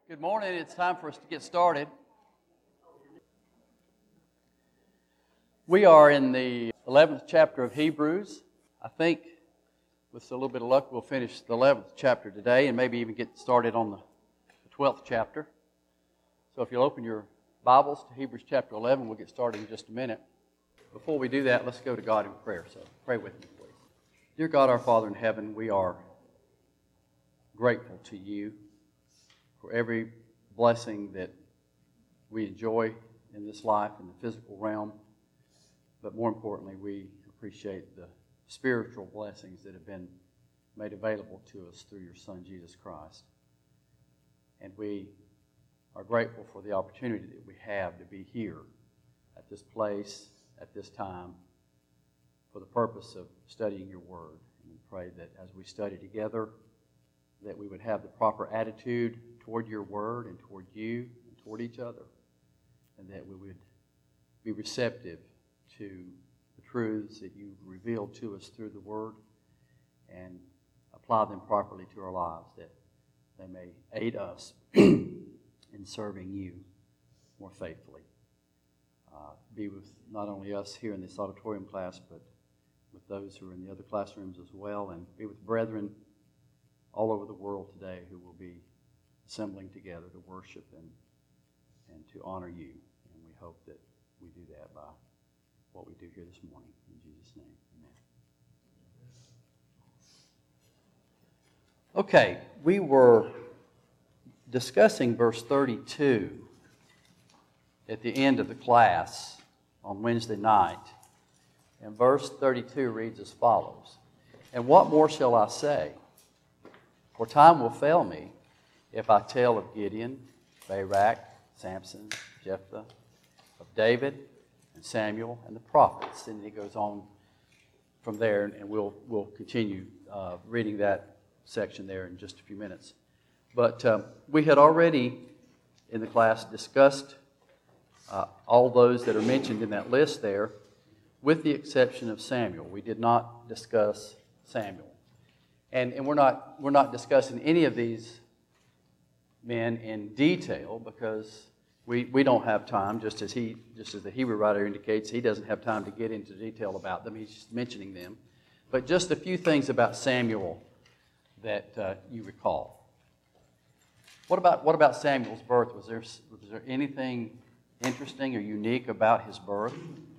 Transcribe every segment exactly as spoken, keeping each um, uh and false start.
Good morning. It's time for us to get started. We are in the eleventh chapter of Hebrews. I think with a little bit of luck we'll finish the eleventh chapter today and maybe even get started on the twelfth chapter. So if you'll open your Bibles to Hebrews chapter eleven, we'll get started in just a minute. Before we do that, let's go to God in prayer. So pray with me, please. Dear God, our Father in heaven, we are grateful to you for every blessing that we enjoy in this life, in the physical realm. But more importantly, we appreciate the spiritual blessings that have been made available to us through your Son, Jesus Christ. And we are grateful for the opportunity that we have to be here at this place, at this time, for the purpose of studying your Word. And we pray that as we study together, that we would have the proper attitude toward your Word and toward you and toward each other, and that we would be receptive to the truths that you've revealed to us through the Word and apply them properly to our lives, that they may aid us in serving you more faithfully. Uh, be with not only us here in this auditorium class, but with those who are in the other classrooms as well, and be with brethren all over the world today who will be assembling together to worship and, and to honor you. And we hope that we do that by what we do here this morning. In Jesus' name, amen. Okay, we were discussing verse thirty-two at the end of the class on Wednesday night. And verse thirty-two reads as follows: "And what more shall I say? For time will fail me if I tell of Gideon, Barak, Samson, Jephthah, of David and Samuel and the prophets." And he goes on from there, and we'll we'll continue uh, reading that section there in just a few minutes. But uh, we had already in the class discussed uh, all those that are mentioned in that list there, with the exception of Samuel. We did not discuss Samuel. And, and we're not we're not discussing any of these men in detail because we, we don't have time, just as he just as the Hebrew writer indicates, he doesn't have time to get into detail about them. He's just mentioning them. But just a few things about Samuel that uh, you recall. What about what about Samuel's birth? Was there was there anything interesting or unique about his birth?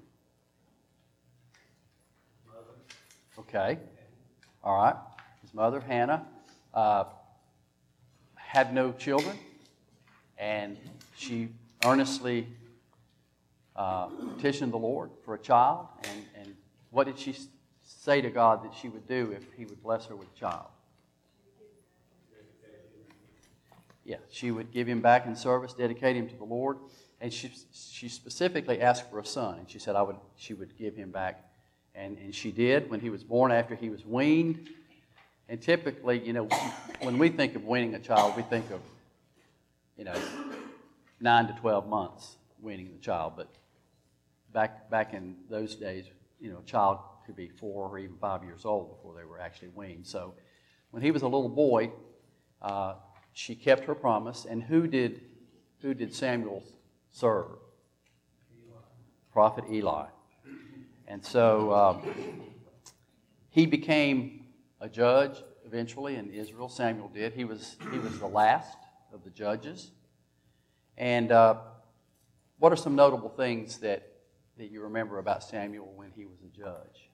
Okay. All right. His mother, Hannah, uh, had no children, and she earnestly uh, petitioned the Lord for a child. And, and what did she say to God that she would do if He would bless her with a child? Yeah, she would give him back in service, dedicate him to the Lord, and she she specifically asked for a son, and she said I would she would give him back, and and she did when he was born after he was weaned. And typically, you know, when we think of weaning a child, we think of, you know, nine to twelve months weaning the child. But back back in those days, you know, a child could be four or even five years old before they were actually weaned. So when he was a little boy, uh, she kept her promise. And who did who did Samuel serve? Eli. Prophet Eli. And so um, he became a judge eventually in Israel. Samuel did. He was he was the last of the judges. And uh, what are some notable things that, that you remember about Samuel when he was a judge?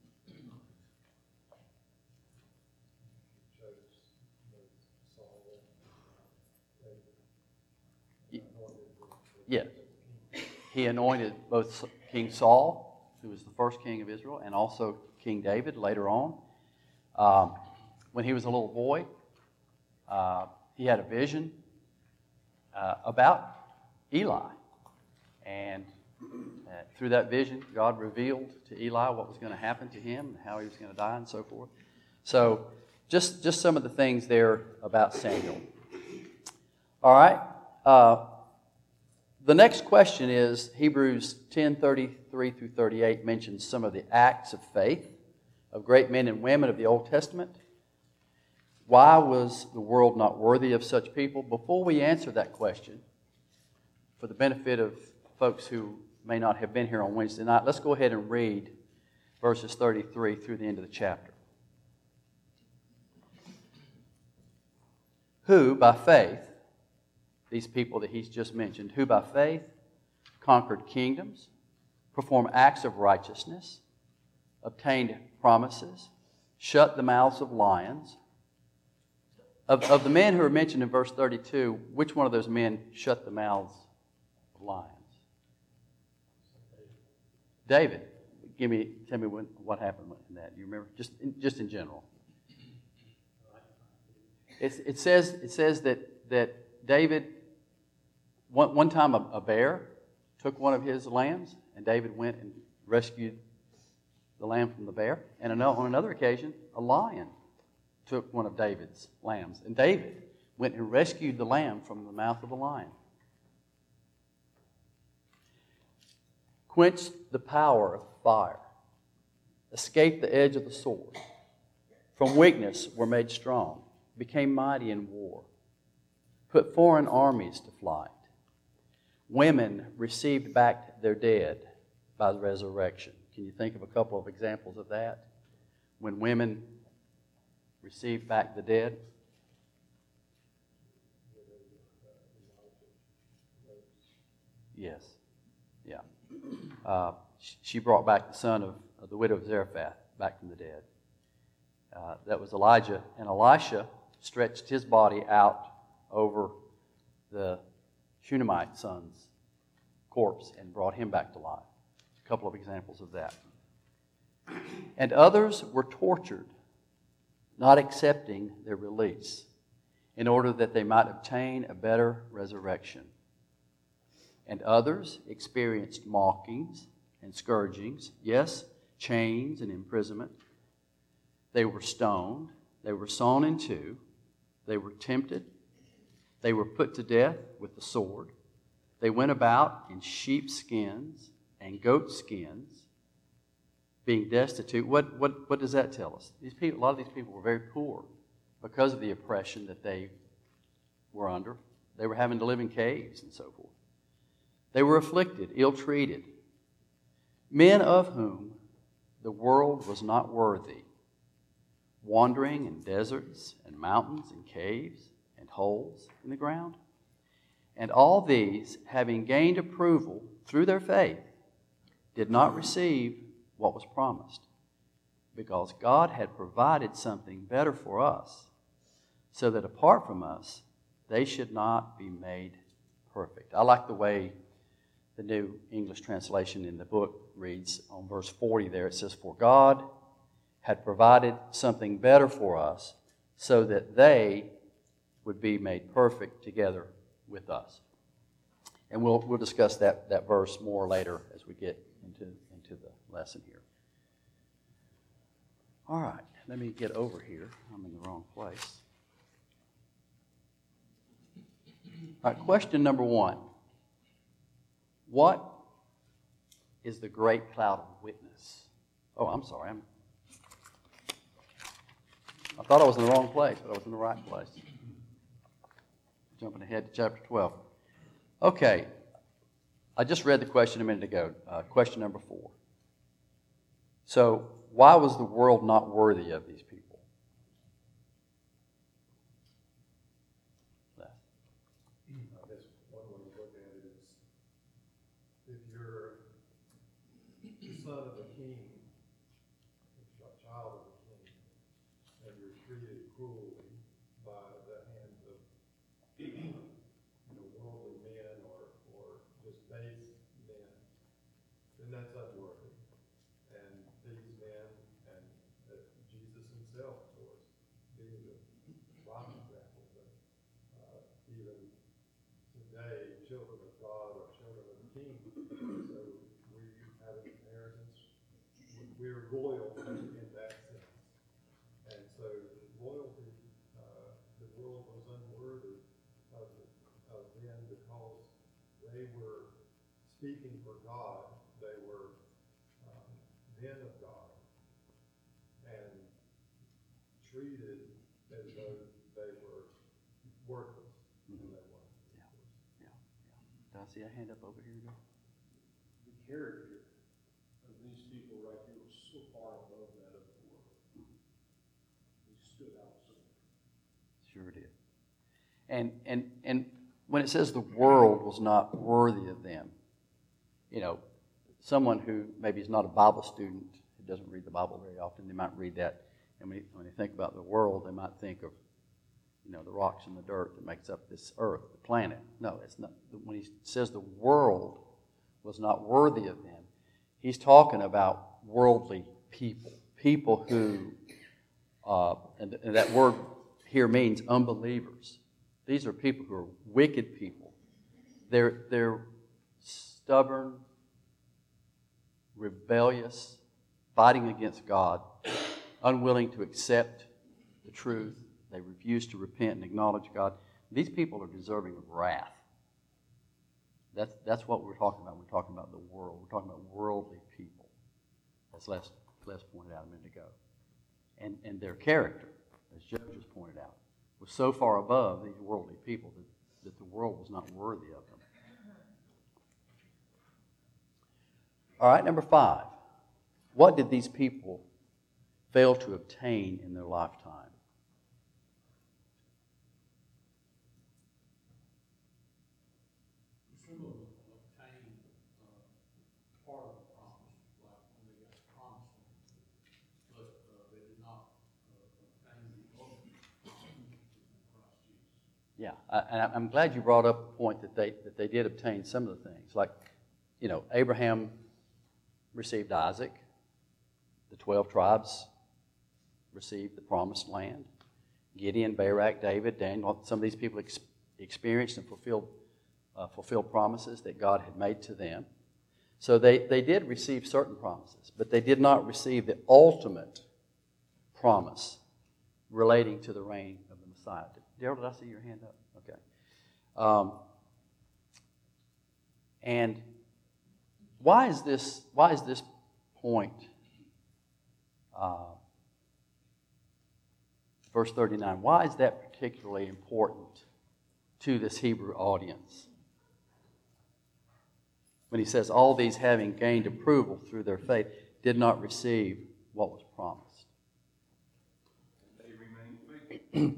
Yes. He anointed both King Saul, who was the first king of Israel, and also King David later on. Um, when he was a little boy, uh, he had a vision uh, about Eli. And uh, through that vision, God revealed to Eli what was going to happen to him and how he was going to die and so forth. So just, just some of the things there about Samuel. All right. Uh, the next question is, Hebrews ten thirty-three through thirty-eight mentions some of the acts of faith of great men and women of the Old Testament. Why was the world not worthy of such people? Before we answer that question, for the benefit of folks who may not have been here on Wednesday night, let's go ahead and read verses thirty-three through the end of the chapter. Who, by faith, these people that he's just mentioned, who by faith conquered kingdoms, performed acts of righteousness, obtained promises, shut the mouths of lions. Of, of the men who are mentioned in verse thirty-two, which one of those men shut the mouths of lions? David. Give me, tell me when, what happened in that. You remember? Just in, just in general. It's, it says it says that that David one, one time a, a bear took one of his lambs, and David went and rescued the lamb from the bear. And on another occasion, a lion took one of David's lambs, and David went and rescued the lamb from the mouth of the lion. Quenched the power of fire, escaped the edge of the sword, from weakness were made strong, became mighty in war, put foreign armies to flight. Women received back their dead by the resurrection. Can you think of a couple of examples of that? When women received back the dead? Yes. Yeah. Uh, she brought back the son of, of the widow of Zarephath back from the dead. Uh, that was Elijah. And Elisha stretched his body out over the Shunammite son's corpse and brought him back to life. A couple of examples of that. And others were tortured, not accepting their release, in order that they might obtain a better resurrection. And others experienced mockings and scourgings, yes, chains and imprisonment. They were stoned, they were sawn in two, they were tempted, they were put to death with the sword. They went about in sheepskins and goat skins, being destitute. What, what, what does that tell us? These people, a lot of these people were very poor because of the oppression that they were under. They were having to live in caves and so forth. They were afflicted, ill-treated, men of whom the world was not worthy, wandering in deserts and mountains and caves and holes in the ground. And all these, having gained approval through their faith, did not receive what was promised, because God had provided something better for us, so that apart from us, they should not be made perfect. I like the way the New English translation in the book reads on verse forty there. It says, "For God had provided something better for us, so that they would be made perfect together with us." And we'll we'll discuss that, that verse more later as we get into, into the lesson here. All right, let me get over here. I'm in the wrong place. All right, question number one. What is the great cloud of witness? Oh, I'm sorry. I'm, I thought I was in the wrong place, but I was in the right place. Jumping ahead to chapter twelve. Okay, I just read the question a minute ago. Uh, question number four. So, why was the world not worthy of these people? I guess one way to look at it is, if you're the son of a king, a child of a king, and you're treated cruelly by the hands of you know, worldly men or, or just base men, then that's unworthy. And these men, and uh, Jesus himself, of course, being the prime example, but uh, even today, children of God are children of the King. So we have an inheritance. We're royal in that sense. And so loyalty, uh, the world was unworthy of, of them because they were speaking for God. They were um, men of God and treated as though I see a hand up over here? The character of these people right here was so far above that of the world. They stood out so much. Sure did. And and and when it says the world was not worthy of them, you know, someone who maybe is not a Bible student, who doesn't read the Bible very often, they might read that, and when, when they think about the world, they might think of, you know, the rocks and the dirt that makes up this earth, the planet. No, it's not. When he says the world was not worthy of them, he's talking about worldly people, people who, uh, and, and that word here means unbelievers. These are people who are wicked people. They're, they're stubborn, rebellious, fighting against God, unwilling to accept the truth. They refuse to repent and acknowledge God. These people are deserving of wrath. That's, that's what we're talking about. We're talking about the world. We're talking about worldly people, as Les, Les pointed out a minute ago. And, and their character, as Joe just pointed out, was so far above these worldly people that, that the world was not worthy of them. All right, number five. What did these people fail to obtain in their lifetime? Some of them obtained uh, part of the promise, like when they got the promised land, but uh, they did not uh, obtain the ultimate promise in Christ Jesus. Yeah, I, and I'm glad you brought up the point that they that they did obtain some of the things. Like, you know, Abraham received Isaac. The twelve tribes received the promised land. Gideon, Barak, David, Daniel, some of these people ex- experienced and fulfilled uh, fulfilled promises that God had made to them. So they, they did receive certain promises, but they did not receive the ultimate promise relating to the reign of the Messiah. Daryl, did I see your hand up? Okay. Um, and why is this? Why is this point? Uh, verse thirty-nine. Why is that particularly important to this Hebrew audience? When he says, "All these, having gained approval through their faith, did not receive what was promised." They remain faithful.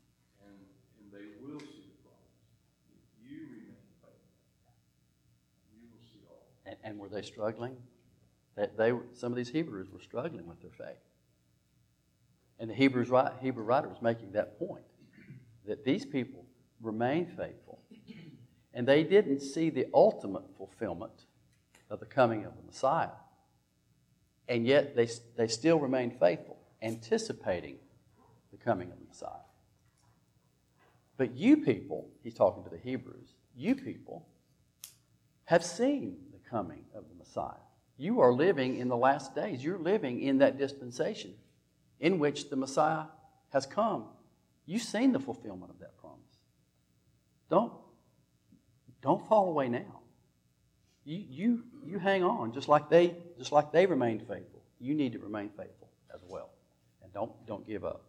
And, and were they struggling? That they, some of these Hebrews were struggling with their faith. And the Hebrews, Hebrew writer was making that point, that these people remained faithful. And they didn't see the ultimate fulfillment of the coming of the Messiah. And yet they, they still remained faithful, anticipating the coming of the Messiah. But you people, he's talking to the Hebrews, you people have seen the coming of the Messiah. You are living in the last days. You're living in that dispensation in which the Messiah has come. You've seen the fulfillment of that promise. Don't, don't fall away now. You, you, you hang on, just like they, just like they remained faithful. You need to remain faithful as well, and don't, don't give up.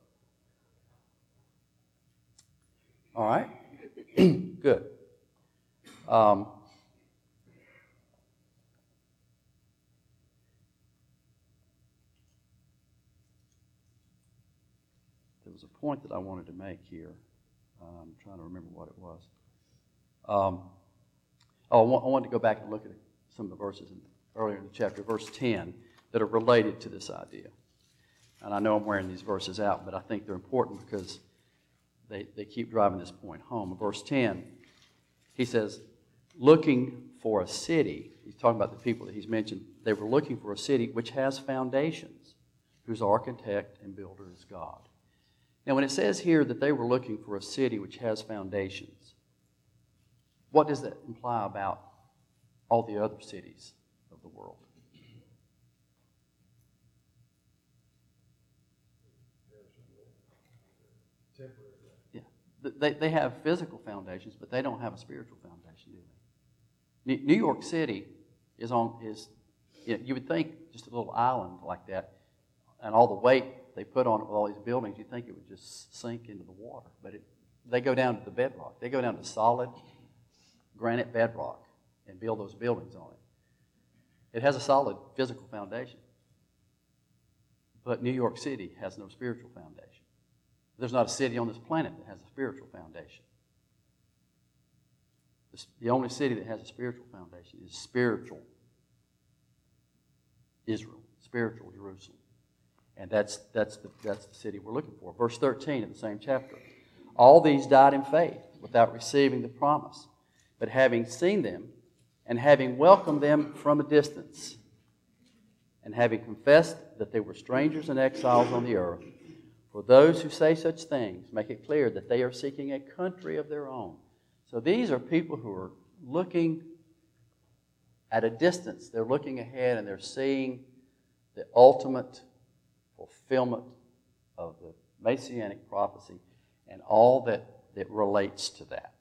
All right, good. Um, there was a point that I wanted to make here. I'm trying to remember what it was. Um, oh, I, want, I wanted to go back and look at some of the verses in, earlier in the chapter, verse ten, that are related to this idea. And I know I'm wearing these verses out, but I think they're important because they, they keep driving this point home. In verse ten, he says, looking for a city. He's talking about the people that he's mentioned. They were looking for a city which has foundations, whose architect and builder is God. Now, when it says here that they were looking for a city which has foundations, what does that imply about all the other cities of the world? Yeah, they they have physical foundations, but they don't have a spiritual foundation, do they? New York City is on is you would think just a little island like that, and all the weight they put on it with all these buildings, you'd think it would just sink into the water, but it, they go down to the bedrock. They go down to solid granite bedrock and build those buildings on it. It has a solid physical foundation. But New York City has no spiritual foundation. There's not a city on this planet that has a spiritual foundation. The only city that has a spiritual foundation is spiritual Israel, spiritual Jerusalem. And that's, that's, the, that's the city we're looking for. Verse thirteen of the same chapter. All these died in faith without receiving the promise, but having seen them and having welcomed them from a distance, and having confessed that they were strangers and exiles on the earth. For those who say such things make it clear that they are seeking a country of their own. So these are people who are looking at a distance. They're looking ahead and they're seeing the ultimate fulfillment of the Messianic prophecy and all that, that relates to that.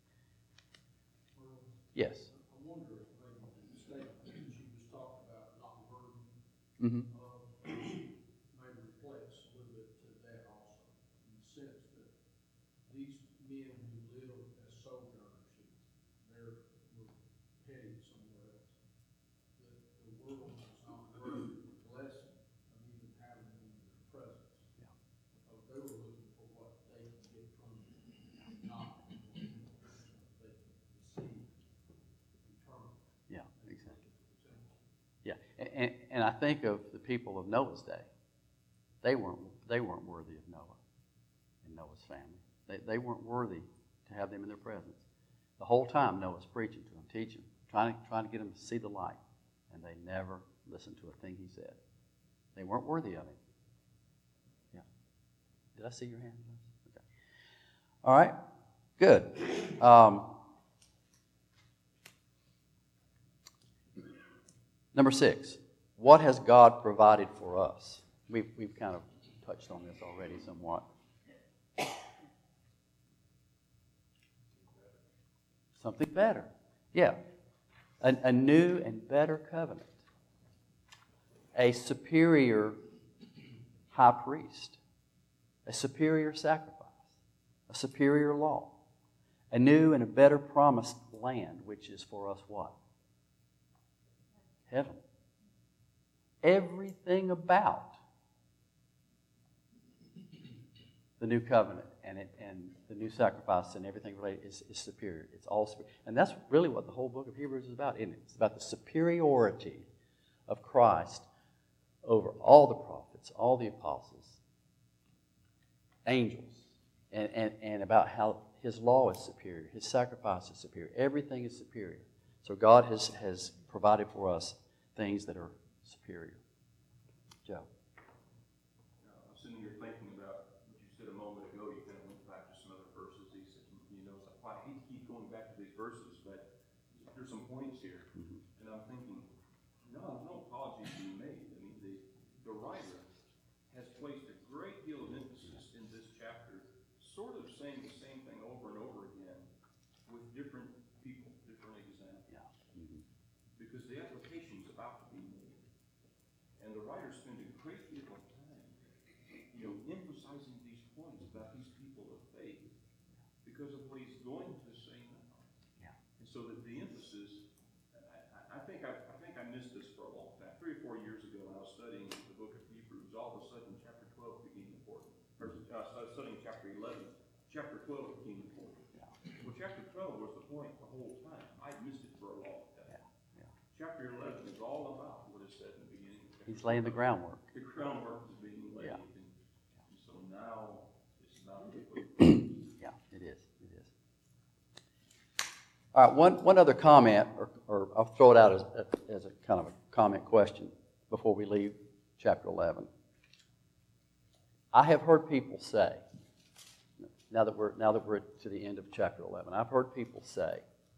Yes? I wonder if maybe the statement that she was talking about, not burden, Mm-hmm. uh, maybe reflects a little bit to that also, in the sense that these men who live as sojourners, they're were heading somewhere else, that the world is not worthy of the blessing of even having them in their presence. Yeah. Because they were looking for what they can get from not what they can receive eternal. Yeah, exactly. Yeah, and, and I think of the people of Noah's day. They weren't they weren't worthy of Noah and Noah's family. They they weren't worthy to have them in their presence. The whole time Noah's preaching to them, teaching, trying to trying to get them to see the light, and they never listened to a thing he said. They weren't worthy of him. Yeah. Did I see your hand? Okay. All right. Good. Um, Number six, what has God provided for us? We've, we've kind of touched on this already somewhat. Something better. Yeah. A, a new and better covenant. A superior high priest. A superior sacrifice. A superior law. A new and a better promised land, which is for us what? Heaven. Everything about the new covenant and it, and the new sacrifice and everything related is, is superior. It's all superior. And that's really what the whole book of Hebrews is about, isn't it? It's about the superiority of Christ over all the prophets, all the apostles, angels, and, and, and about how his law is superior, his sacrifice is superior. Everything is superior. So God has, has provided for us things that are superior. Joe. Uh, I'm sitting here thinking about what you said a moment ago. You kind of went back to some other verses. He said, you know, it's like, I hate to keep going back to these verses, but there's some points here. Mm-hmm. And I'm thinking, no, no apologies being made. I mean, the, the writer has placed a great deal of emphasis in this chapter, sort of saying the same thing over and over again with different people, different examples. Yeah. Mm-hmm. Because the application is about to be made. And the writer spent a great deal of time, you know, emphasizing these points about these people of faith because of what he's going to say now. Yeah. And so that the emphasis, I, I think I, I think I missed this for a long time. Three or four years ago when I was studying the book of Hebrews, all of a sudden chapter twelve became important. Or uh, studying chapter eleven, chapter twelve became important. Yeah. Well, chapter twelve was the point the whole time. I missed it for a long time. Yeah. Yeah. Chapter eleven is all about what is said in the beginning. He's laying the groundwork. The groundwork is being laid. Yeah. And, and so now it's about to put. Yeah, it is. It is. All right, one, one other comment, or, or I'll throw it out as, as a kind of a comment question before we leave chapter eleven. I have heard people say, now that we're now that we're to the end of chapter eleven, I've heard people say,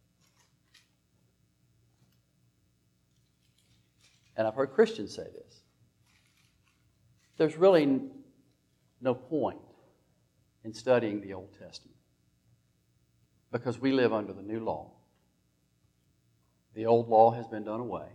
and I've heard Christians say this, there's really no point in studying the Old Testament because we live under the new law. The old law has been done away.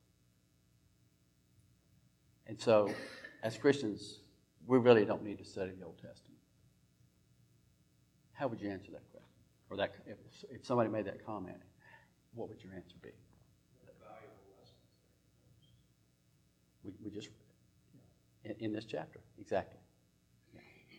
And so, as Christians, we really don't need to study the Old Testament. How would you answer that question? Or that if, if somebody made that comment, What would your answer be? Valuable lessons. We, we just read it. In, in this chapter, exactly. Yeah.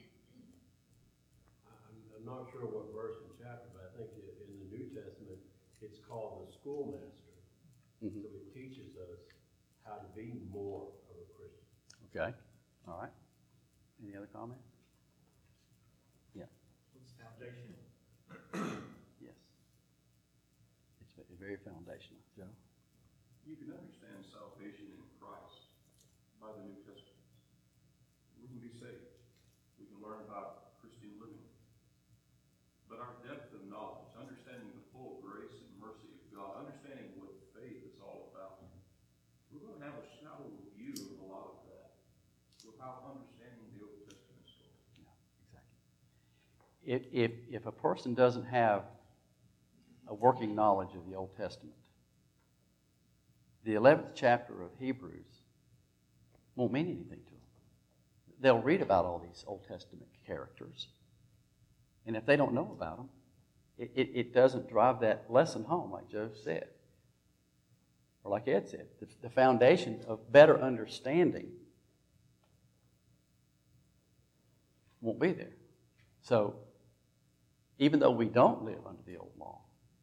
I'm, I'm not sure what verse and chapter, but I think it, in the New Testament, it's called the schoolmaster. Mm-hmm. So it teaches us how to be more of a Christian. Okay. All right. Any other comments? Yeah. What's foundational? Yes. It's ve- very foundational. Joe? You can understand salvation in Christ by the New Testament. We can be saved. We can learn about Christian living. But our depth of knowledge, understanding the full grace and mercy of God, understanding what faith is all about, we're going to have a shallow view of a lot of that without understanding the Old Testament story. Yeah, exactly. If, if, if a person doesn't have a working knowledge of the Old Testament, the eleventh chapter of Hebrews won't mean anything to them. They'll read about all these Old Testament characters, and if they don't know about them, it, it, it doesn't drive that lesson home, like Joe said, or like Ed said. The, the foundation of better understanding won't be there. So, even though we don't live under the old law,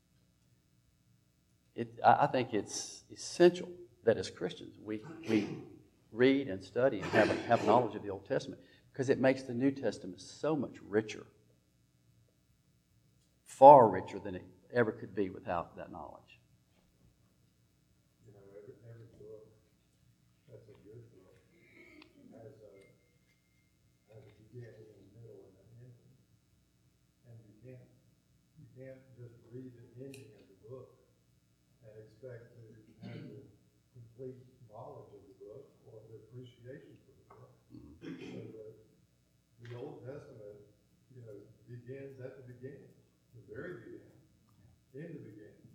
it, I, I think it's essential that as Christians we, we read and study and have, have knowledge of the Old Testament, because it makes the New Testament so much richer, far richer than it ever could be without that knowledge. You know, every, every book that's a good book has a, has a beginning, a middle, and an ending. And you can't, you can't just read the ending of the book and expect to have the complete knowledge of the book or the appreciation for the book. So the, the Old Testament, you know, begins at the beginning, the very beginning, in the beginning.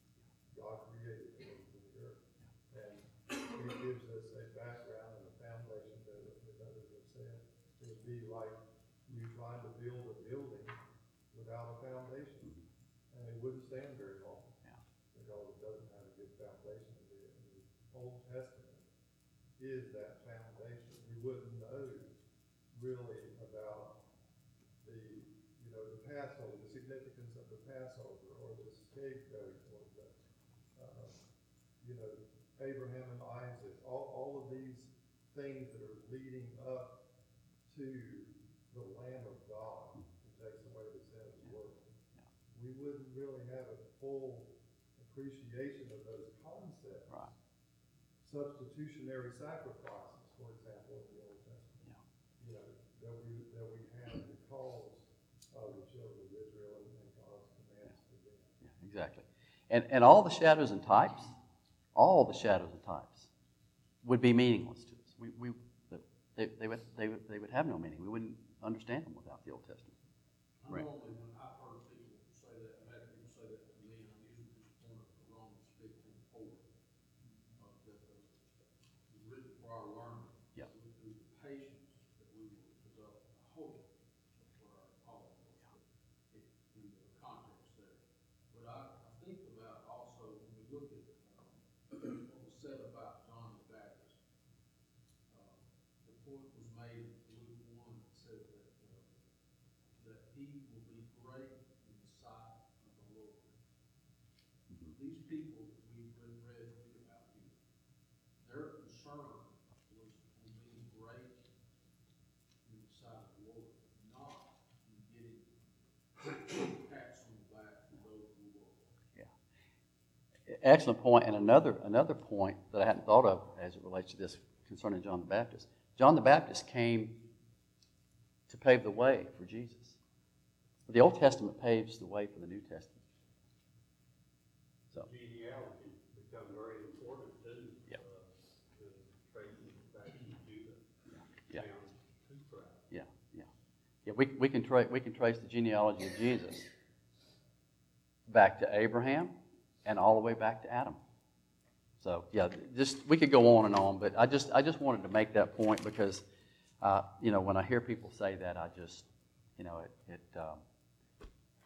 God created the heavens and the earth. And it gives us a background and a foundation that, that others have said. It would be like you trying to build a building without a foundation. And it wouldn't stand very long. Yeah. Because it doesn't have a good foundation. The, the Old Testament is that foundation. We wouldn't know really about the, you know, the Passover, the significance of the Passover, or the scapegoat, or the, uh, you know, Abraham and Isaac, all, all of these things that are leading up to the Lamb of God who takes away the sin of the world. We wouldn't really have a full appreciation of those concepts. Right. Substitutionary sacrifices, for example, in the Old Testament. Yeah. You know, that we that we have because of the children of Israel and, and God's commands to them. Yeah, exactly. And and all the shadows and types, all the shadows and types would be meaningless to us. We we they, they would they would they would have no meaning. We wouldn't understand them without the Old Testament. I Right. normally, when I've heard people say that, I've had people say that to me, and I usually just point to Romans fifteen four. Uh, that the, the written for our learning. Yeah. Through the patience that we will develop a hope. That's what our Paul was, but it, in the context there. But I, I think about also, when we look at um, what was said about John the Baptist, uh, the point was made in Luke one that said that uh, that he will be great in the sight of the Lord. Mhm. These people that we've read, read, read about here, their concern was on being great in the sight of the Lord, not in getting pats on the back from those who were. Excellent point. And another another point that I hadn't thought of as it relates to this concerning John the Baptist. John the Baptist came to pave the way for Jesus. The Old Testament paves the way for the New Testament. So Genealogy become very important too. Yeah. Uh, the tracing back to Judah. Yeah. Down to Christ. yeah, yeah, yeah. We we can trace we can trace the genealogy of Jesus back to Abraham and all the way back to Adam. So yeah, just we could go on and on, but I just I just wanted to make that point because uh, you know when I hear people say that, I just you know it it um,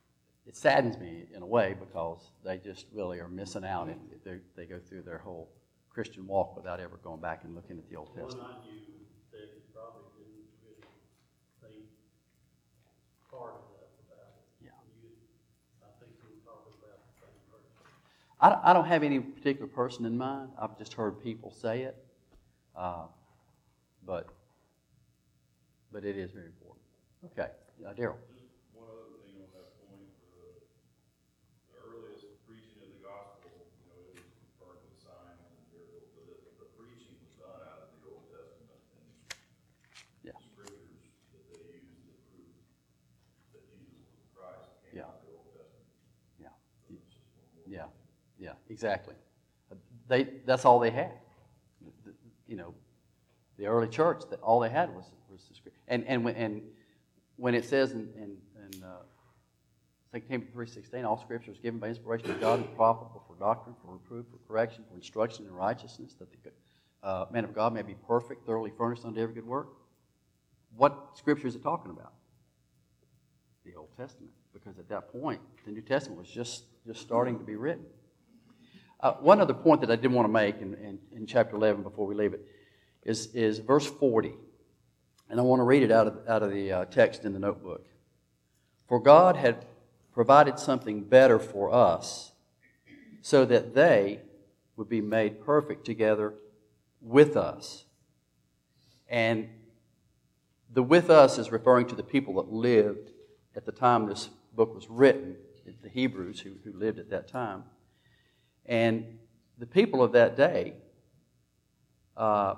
it saddens me in a way because they just really are missing out if, if they, they go through their whole Christian walk without ever going back and looking at the Old One Testament. I knew that probably didn't really think hard enough about it. Yeah. You, I think we're talking about the same person. I don't, I don't have any particular person in mind. I've just heard people say it, uh, but but it is very important. Okay, uh, Daryl. Just one other thing on that point, the, the earliest preaching of the gospel, you know, it was confirmed with signs and miracles, but the, the preaching was done out of the Old Testament and Yeah. scriptures that they used to prove that Jesus was the Christ came Yeah. out of the Old Testament. Yeah. So it's just one more Yeah, thing. yeah, exactly. They that's all they had. You know, the early church, that all they had was was the scripture. And and when and when it says in in, in uh, Second Timothy three sixteen, all Scripture is given by inspiration of God and profitable for doctrine, for reproof, for correction, for instruction in righteousness, that the uh, man of God may be perfect, thoroughly furnished unto every good work. What Scripture is it talking about? The Old Testament, because at that point the New Testament was just just starting to be written. Uh, one other point that I did want to make in, in, in chapter eleven before we leave it is, is verse forty. And I want to read it out of, out of the uh, text in the notebook. For God had provided something better for us so that they would be made perfect together with us. And the with us is referring to the people that lived at the time this book was written, the Hebrews who, who lived at that time. And the people of that day, uh,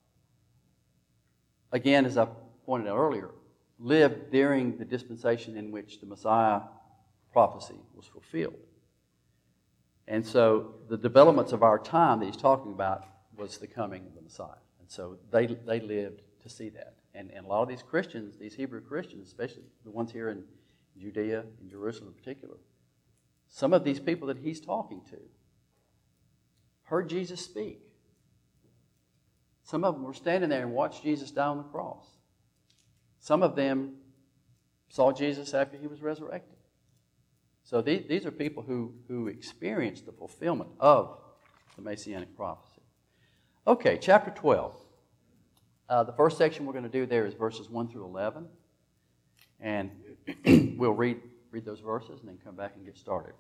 again, as I pointed out earlier, lived during the dispensation in which the Messiah prophecy was fulfilled. And so the developments of our time that he's talking about was the coming of the Messiah. And so they they lived to see that. And, and a lot of these Christians, these Hebrew Christians, especially the ones here in Judea, in Jerusalem in particular, some of these people that he's talking to heard Jesus speak. Some of them were standing there and watched Jesus die on the cross. Some of them saw Jesus after he was resurrected. So these, these are people who, who experienced the fulfillment of the Messianic prophecy. Okay, chapter twelve. Uh, the first section we're going to do there is verses one through eleven. And we'll read, read those verses and then come back and get started.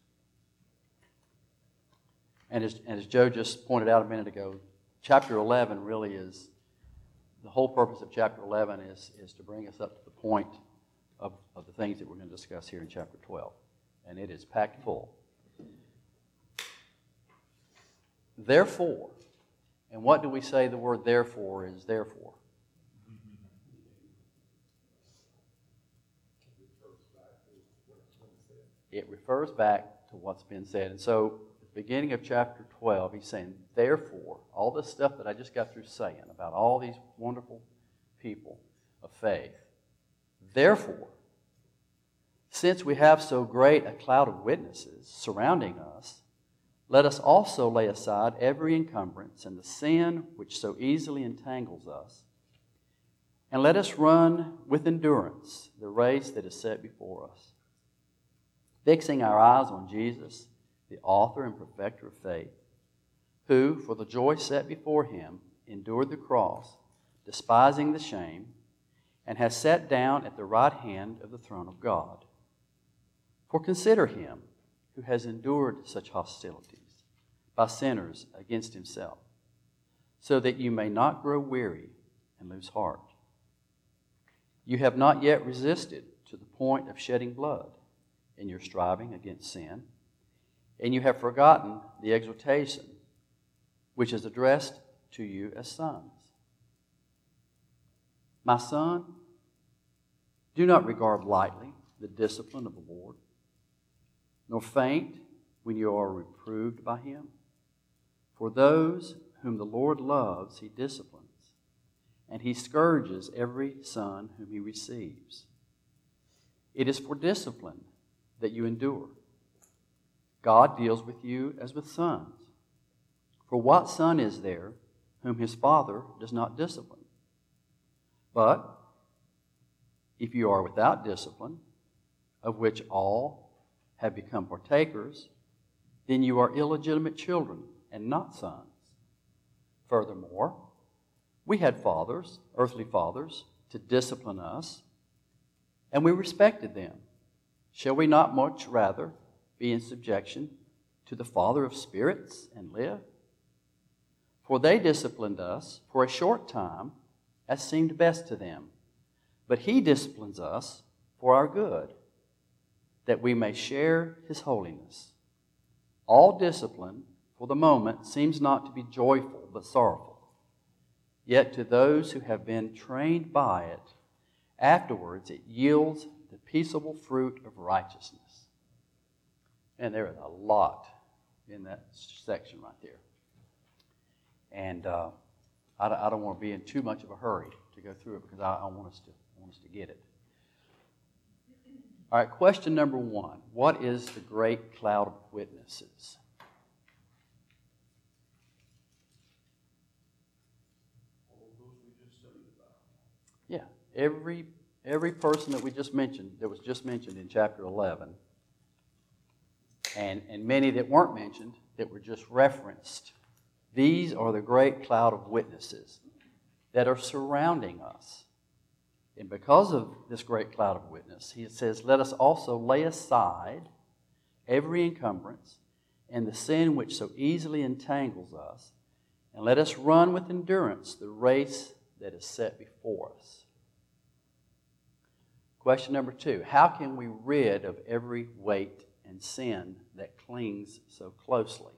And as, and as Joe just pointed out a minute ago, chapter eleven really is, the whole purpose of chapter eleven is, is to bring us up to the point of, of the things that we're going to discuss here in chapter twelve. And it is packed full. Therefore, and what do we say the word therefore is therefore? It refers back to what's been said. And so, at the beginning of chapter twelve, he's saying, therefore, all this stuff that I just got through saying about all these wonderful people of faith, therefore, since we have so great a cloud of witnesses surrounding us, let us also lay aside every encumbrance and the sin which so easily entangles us, and let us run with endurance the race that is set before us, fixing our eyes on Jesus, the author and perfecter of faith, who, for the joy set before him, endured the cross, despising the shame, and has sat down at the right hand of the throne of God. For consider him who has endured such hostilities by sinners against himself, so that you may not grow weary and lose heart. You have not yet resisted to the point of shedding blood in your striving against sin, and you have forgotten the exhortation which is addressed to you as sons. My son, do not regard lightly the discipline of the Lord, nor faint when you are reproved by him. For those whom the Lord loves, he disciplines, and he scourges every son whom he receives. It is for discipline that you endure. God deals with you as with sons. For what son is there whom his father does not discipline? But if you are without discipline, of which all have become partakers, then you are illegitimate children and not sons. Furthermore, we had fathers, earthly fathers, to discipline us, and we respected them. Shall we not much rather be in subjection to the Father of spirits and live? For they disciplined us for a short time, as seemed best to them. But He disciplines us for our good, that we may share His holiness. All discipline, for the moment, seems not to be joyful, but sorrowful. Yet to those who have been trained by it, afterwards it yields the peaceable fruit of righteousness. And there is a lot in that section right there. And uh, I, I don't want to be in too much of a hurry to go through it because I, I want us to I want us to get it. All right, question number one. What is the great cloud of witnesses? All of those we just studied about. Yeah, every every person that we just mentioned, that was just mentioned in chapter eleven, and, and many that weren't mentioned, that were just referenced. These are the great cloud of witnesses that are surrounding us. And because of this great cloud of witness, he says, let us also lay aside every encumbrance and the sin which so easily entangles us, and let us run with endurance the race that is set before us. Question number two, how can we rid of every weight and sin that clings so closely?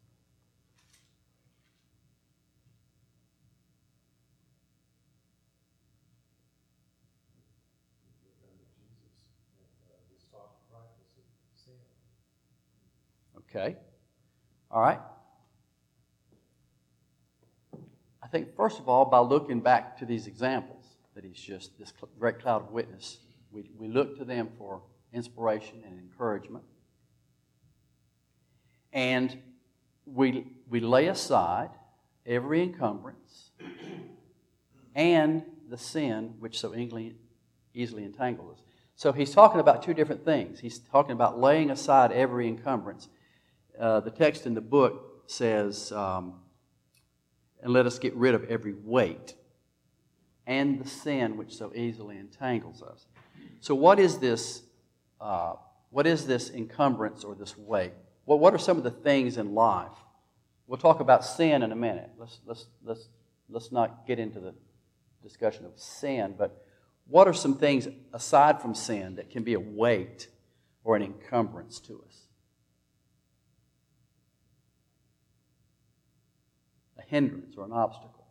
Okay. All right. I think, first of all, by looking back to these examples that he's just, this great cloud of witness, we, we look to them for inspiration and encouragement. And we, we lay aside every encumbrance and the sin which so easily, easily entangles us. So he's talking about two different things. He's talking about laying aside every encumbrance. Uh, the text in the book says, um, and let us get rid of every weight and the sin which so easily entangles us. So what is this, uh, what is this encumbrance or this weight? Well, what are some of the things in life? We'll talk about sin in a minute. Let's, let's, let's, let's not get into the discussion of sin, but what are some things aside from sin that can be a weight or an encumbrance to us? A hindrance or an obstacle.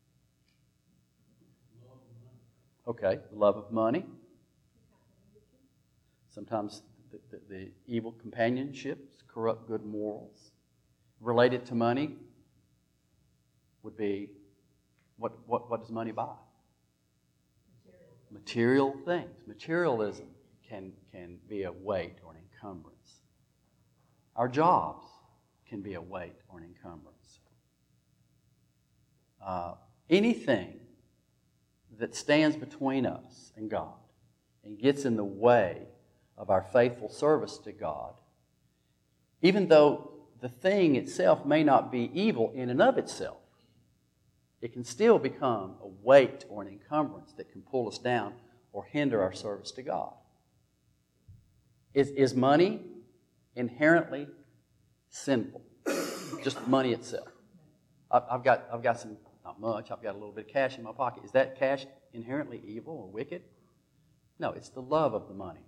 Okay, the love of money. Sometimes the, the, the evil companionships corrupt good morals. Related to money would be, what, what, what does money buy? Material things. Materialism can, can be a weight or an encumbrance. Our jobs can be a weight or an encumbrance. Uh, anything that stands between us and God and gets in the way of our faithful service to God, even though the thing itself may not be evil in and of itself, it can still become a weight or an encumbrance that can pull us down or hinder our service to God. Is, is money inherently sinful? Just money itself. I've, I've got, I've got some, not much, I've got a little bit of cash in my pocket. Is that cash inherently evil or wicked? No, it's the love of the money.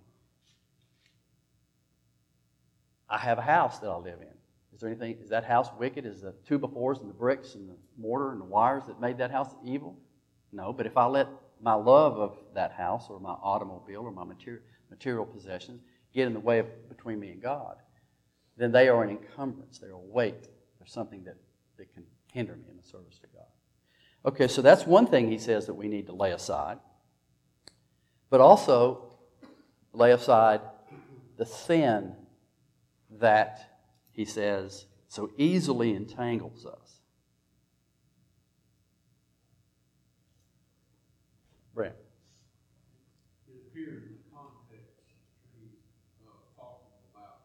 I have a house that I live in. Is there anything, is that house wicked? Is the two befores and the bricks and the mortar and the wires that made that house evil? No, but if I let my love of that house or my automobile or my material, material possessions get in the way of between me and God, then they are an encumbrance. They're a weight. They're something that, that can hinder me in the service to God. Okay, so that's one thing he says that we need to lay aside. But also lay aside the sin that, he says, so easily entangles us. Brent. It appears in the context he's uh, talking about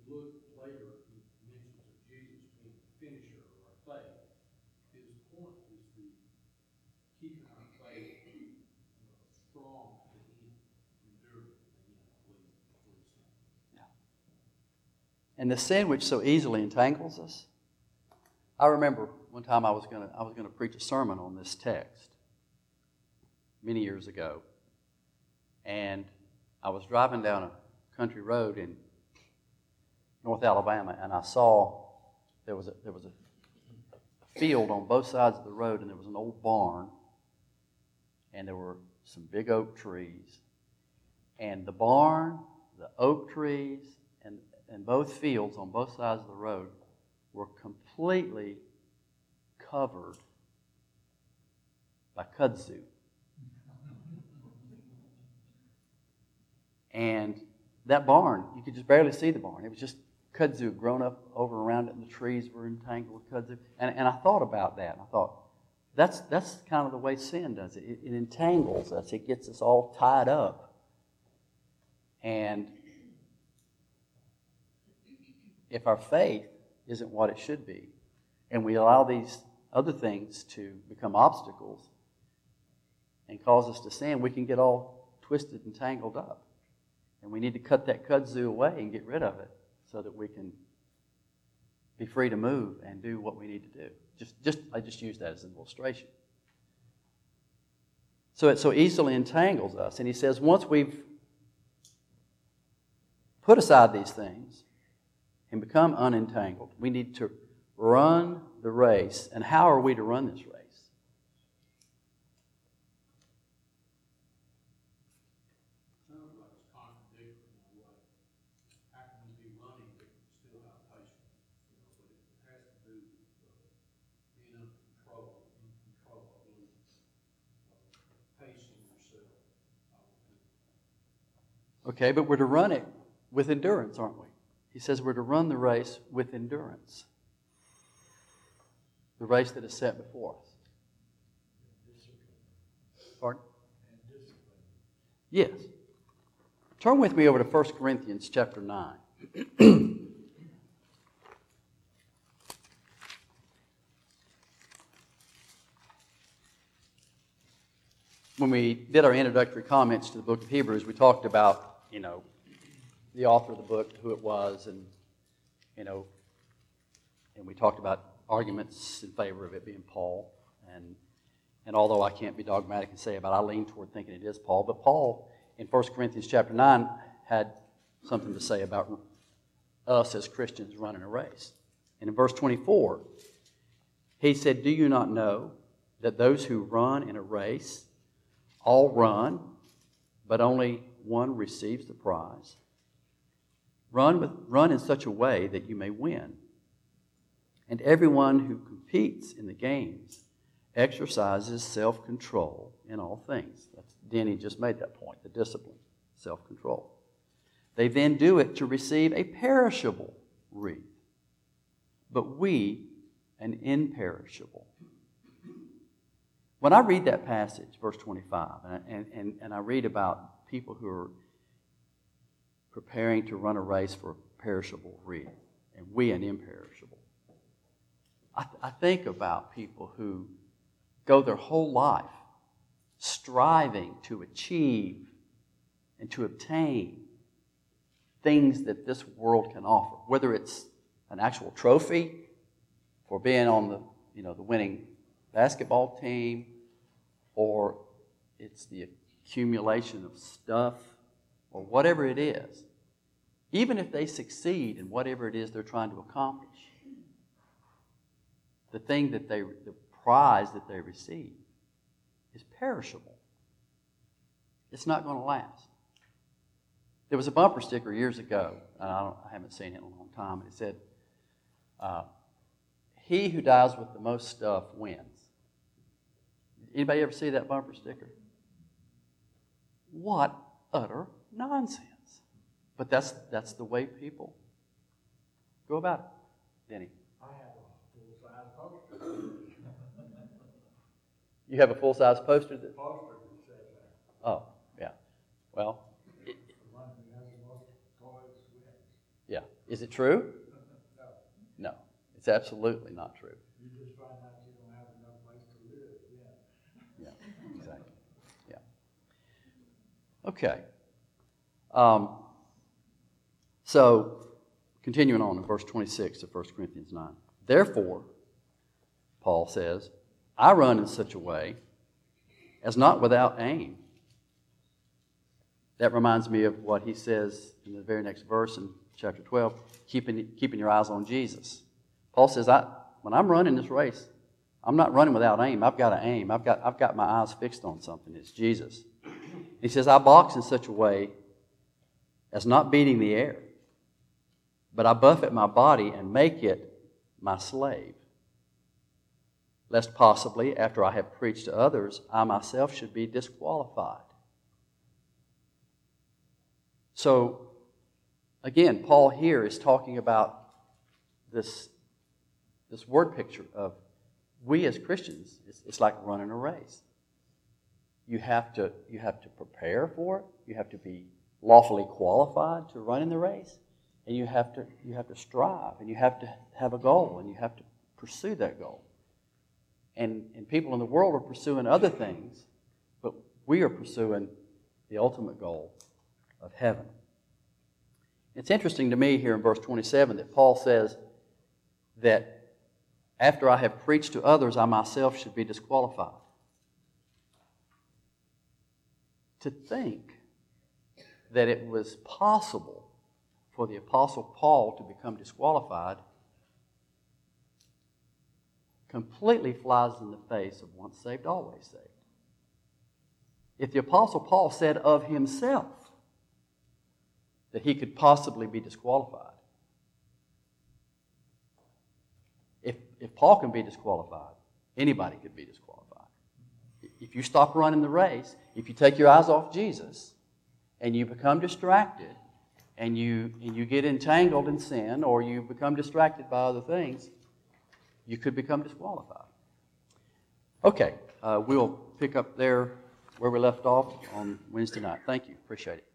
you look later, he mentions of Jesus being the finisher of our faith. His point is the keeping our faith uh, strong to the end, enduring to the end, I believe is what he's saying. And the sin which so easily entangles us. I remember one time I was going to I was going to preach a sermon on this text many years ago, and I was driving down a country road in North Alabama, and I saw there was a, there was a, a field on both sides of the road, and there was an old barn, and there were some big oak trees, and the barn, the oak trees, and and both fields on both sides of the road were completely covered by kudzu. And that barn, you could just barely see the barn. It was just kudzu grown up over around it, and the trees were entangled with kudzu. And, and I thought about that. And I thought, that's, that's kind of the way sin does it. it. It entangles us. It gets us all tied up. And if our faith isn't what it should be, and we allow these other things to become obstacles and cause us to sin, we can get all twisted and tangled up. And we need to cut that kudzu away and get rid of it so that we can be free to move and do what we need to do. Just, just I just use that as an illustration. So it so easily entangles us. And he says once we've put aside these things and become unentangled, we need to run the race. And how are we to run this race? Sounds like it's contradictory in a way. How can we be running but still have patience? You know, but it has to do with uh, being under control, in control, I believe. Uh, pacing yourself, I would think. Okay, but we're to run it with endurance, aren't we? He says we're to run the race with endurance. The race that is set before us. Pardon? Yes. Turn with me over to First Corinthians chapter nine. When we did our introductory comments to the book of Hebrews, we talked about, you know, the author of the book, who it was, and, you know, and we talked about arguments in favor of it being Paul. And and although I can't be dogmatic and say about it, I lean toward thinking it is Paul. But Paul, in First Corinthians chapter nine, had something to say about us as Christians running a race. And in verse twenty-four, he said, "Do you not know that those who run in a race all run, but only one receives the prize? Run with run in such a way that you may win. And everyone who competes in the games exercises self-control in all things." That's, Denny just made that point, the discipline, self-control. "They then do it to receive a perishable wreath, but we an imperishable." When I read that passage, verse twenty-five, and, and, and I read about people who are preparing to run a race for a perishable wreath, and we an imperishable, I, th- I think about people who go their whole life striving to achieve and to obtain things that this world can offer, whether it's an actual trophy for being on the, you know, the winning basketball team, or it's the accumulation of stuff, or whatever it is. Even if they succeed in whatever it is they're trying to accomplish, the thing that they, the prize that they receive is perishable. It's not going to last. There was a bumper sticker years ago, and I, don't, I haven't seen it in a long time, and it said, uh, "He who dies with the most stuff wins." Anybody ever see that bumper sticker? What utter nonsense. But that's that's the way people go about it. Denny. I have a full-size poster. You have a full-size poster that... Poster that says that. Oh, yeah. Well, it, The one who has the most toys wins. yeah. Is it true? No, it's absolutely not true. You just find out you don't have enough place to live, yeah. Yeah, exactly. Yeah. Okay. Um, so, continuing on in verse twenty-six of First Corinthians nine. Therefore, Paul says, I run in such a way as not without aim. That reminds me of what he says in the very next verse in chapter twelve, keeping, keeping your eyes on Jesus. Paul says, I, when I'm running this race, I'm not running without aim. I've got an aim. I've got, I've got my eyes fixed on something. It's Jesus. He says, I box in such a way as not beating the air, but I buffet my body and make it my slave, lest possibly, after I have preached to others, I myself should be disqualified. So, again, Paul here is talking about this, this word picture of we as Christians, it's, it's like running a race. You have to, you have to prepare for it. You have to be lawfully qualified to run in the race. And you have to, you have to strive, and you have to have a goal, and you have to pursue that goal. And, and people in the world are pursuing other things, but we are pursuing the ultimate goal of heaven. It's interesting to me here in verse twenty-seven that Paul says that after I have preached to others, I myself should be disqualified. To think that it was possible for the Apostle Paul to become disqualified completely flies in the face of once saved, always saved. If the Apostle Paul said of himself that he could possibly be disqualified, if, if Paul can be disqualified, anybody could be disqualified. If you stop running the race, if you take your eyes off Jesus and you become distracted and you, and you get entangled in sin or you become distracted by other things, you could become disqualified. Okay, uh, we'll pick up there where we left off on Wednesday night. Thank you. Appreciate it.